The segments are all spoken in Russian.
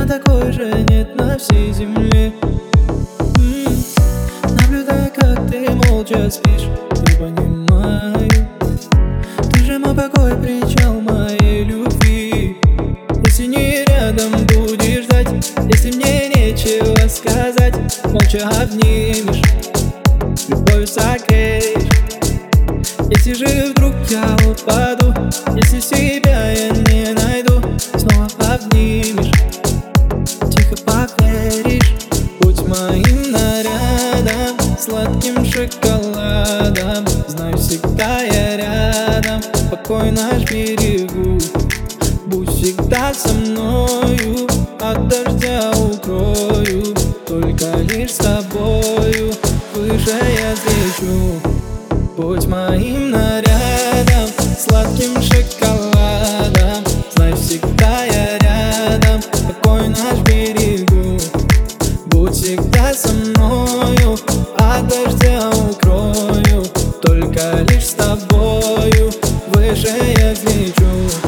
такой же нет на всей земле. Наблюдая, как ты молча спишь, и понимаю, ты же мой покой, причал моей любви. Если не рядом будешь ждать, если мне нечего сказать, молча обнимешь, любовью согреешь. Если же вдруг я упаду, если себя я не найду, снова обнимешь, тихо поверишь. Будь моим нарядом, сладким шоколадом, знаю, всегда я рядом, покой наш берегу. Будь всегда со мною, от дождя укрою, только лишь с тобою выше я взлечу. Будь моим нарядом, сладким шоколадом, знай, всегда я рядом, покой наш берегу. Будь всегда со мною, от дождя укрою, только лишь с тобою выше я взлечу.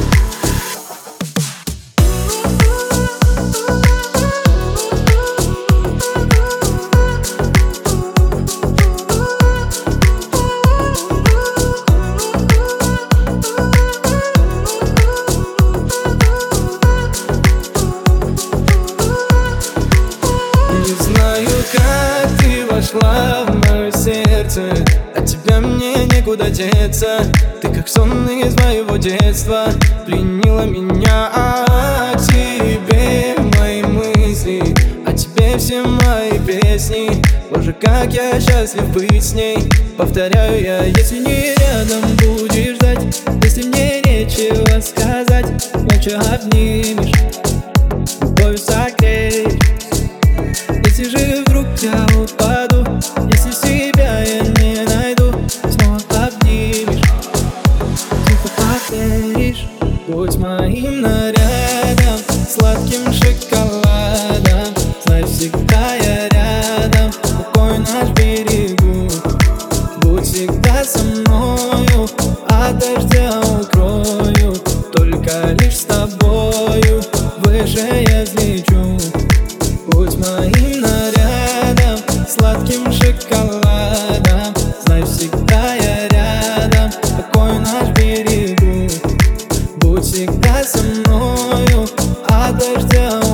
Как ты вошла в мое сердце, от тебя мне некуда деться. Ты как сон из моего детства, пленила меня, а к тебе мои мысли, а тебе все мои песни. Боже, как я счастлив быть с ней. Повторяю я, если не рядом будешь ждать, если мне нечего сказать, молча обнимешь, любовью согреешь. Если же вдруг я упаду, если себя я не найду, снова обнимешь, тихо поверишь. Будь моим нарядом, сладким шоколадом, знай, всегда я рядом, покой наш берегу. Будь всегда со мною, от дождя укрою, только лишь с тобою выше я взлечу. Будь моим нарядом, сладким шоколадом, знай, всегда я рядом, покой наш берегу. Будь всегда со мною, от дождя